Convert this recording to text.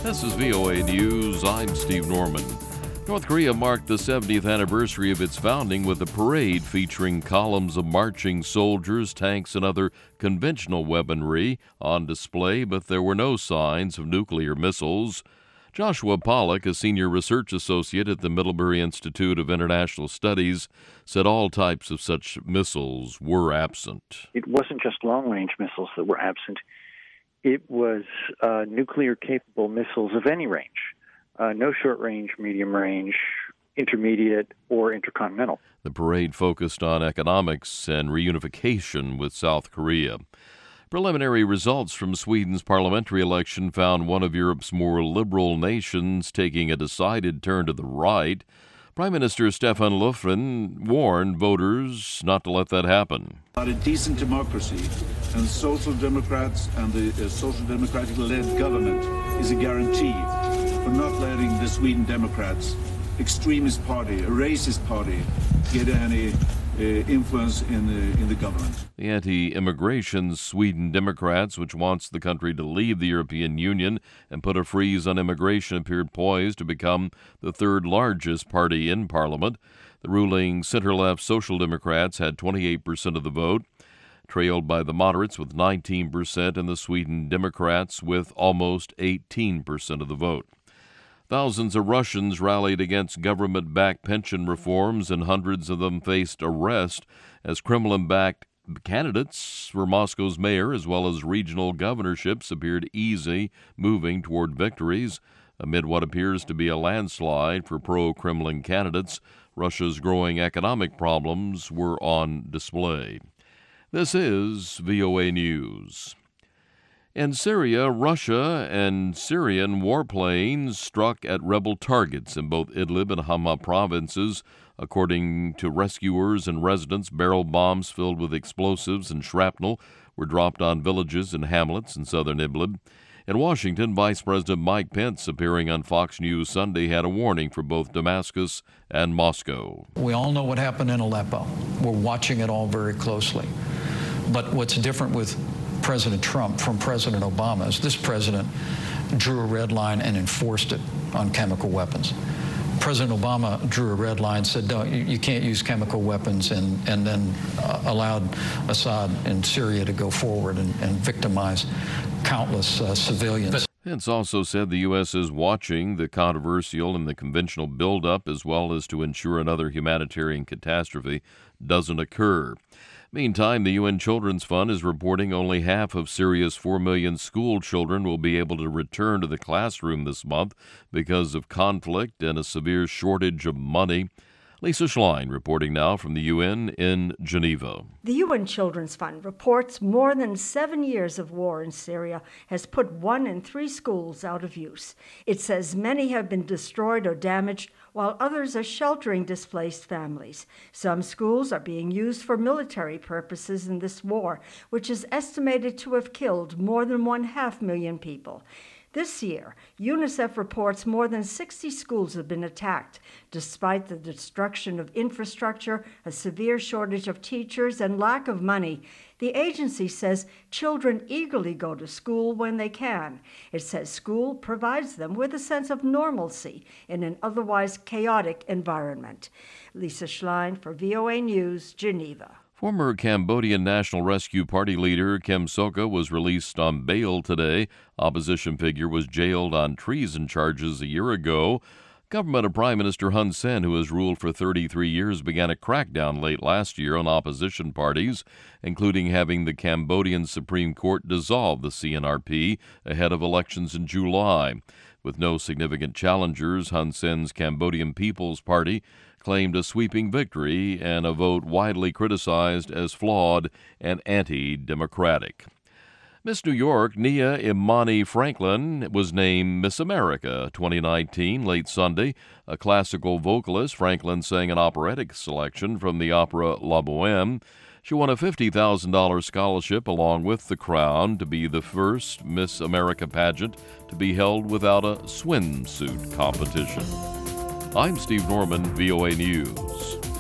This is VOA News. I'm Steve Norman. North Korea marked the 70th anniversary of its founding with a parade featuring columns of marching soldiers, tanks, and other conventional weaponry on display, but there were no signs of nuclear missiles. Joshua Pollack, a senior research associate at the Middlebury Institute of International Studies, said all types of such missiles were absent. It wasn't just long-range missiles that were absent. It was nuclear-capable missiles of any range. No short-range, medium-range, intermediate, or intercontinental. The parade focused on economics and reunification with South Korea. Preliminary results from Sweden's parliamentary election found one of Europe's more liberal nations taking a decided turn to the right. Prime Minister Stefan Löfven warned voters not to let that happen. A decent democracy and social democrats and the social democratic-led government is a guarantee for not letting the Sweden Democrats, extremist party, a racist party, get any influence in the government. The anti-immigration Sweden Democrats, which wants the country to leave the European Union and put a freeze on immigration, appeared poised to become the third largest party in Parliament. The ruling center-left Social Democrats had 28% of the vote, trailed by the moderates with 19% and the Sweden Democrats with almost 18% of the vote. Thousands of Russians rallied against government-backed pension reforms, and hundreds of them faced arrest as Kremlin-backed candidates for Moscow's mayor as well as regional governorships appeared easy, moving toward victories. Amid what appears to be a landslide for pro-Kremlin candidates, Russia's growing economic problems were on display. This is VOA News. In Syria, Russia and Syrian warplanes struck at rebel targets in both Idlib and Hama provinces. According to rescuers and residents, barrel bombs filled with explosives and shrapnel were dropped on villages and hamlets in southern Idlib. In Washington, Vice President Mike Pence, appearing on Fox News Sunday, had a warning for both Damascus and Moscow. We all know what happened in Aleppo. We're watching it all very closely. But what's different with President Trump from President Obama is this president drew a red line and enforced it on chemical weapons. President Obama drew a red line, said no, you can't use chemical weapons, and then allowed Assad in Syria to go forward and victimize countless civilians. Pence also said the U.S. is watching the controversial and the conventional buildup as well as to ensure another humanitarian catastrophe doesn't occur. Meantime, the UN Children's Fund is reporting only half of Syria's 4 million school children will be able to return to the classroom this month because of conflict and a severe shortage of money. Lisa Schlein reporting now from the UN in Geneva. The UN Children's Fund reports more than 7 years of war in Syria has put 1 in 3 schools out of use. It says many have been destroyed or damaged, while others are sheltering displaced families. Some schools are being used for military purposes in this war, which is estimated to have killed more than 500,000 people. This year, UNICEF reports more than 60 schools have been attacked, despite the destruction of infrastructure, a severe shortage of teachers, and lack of money. The agency says children eagerly go to school when they can. It says school provides them with a sense of normalcy in an otherwise chaotic environment. Lisa Schlein for VOA News, Geneva. Former Cambodian National Rescue Party leader Kem Sokha was released on bail today. Opposition figure was jailed on treason charges a year ago. Government of Prime Minister Hun Sen, who has ruled for 33 years, began a crackdown late last year on opposition parties, including having the Cambodian Supreme Court dissolve the CNRP ahead of elections in July. With no significant challengers, Hun Sen's Cambodian People's Party claimed a sweeping victory and a vote widely criticized as flawed and anti-democratic. Miss New York, Nia Imani Franklin, was named Miss America 2019 late Sunday. A classical vocalist, Franklin sang an operatic selection from the opera La Bohème. She won a $50,000 scholarship along with the crown to be the first Miss America pageant to be held without a swimsuit competition. I'm Steve Norman, VOA News.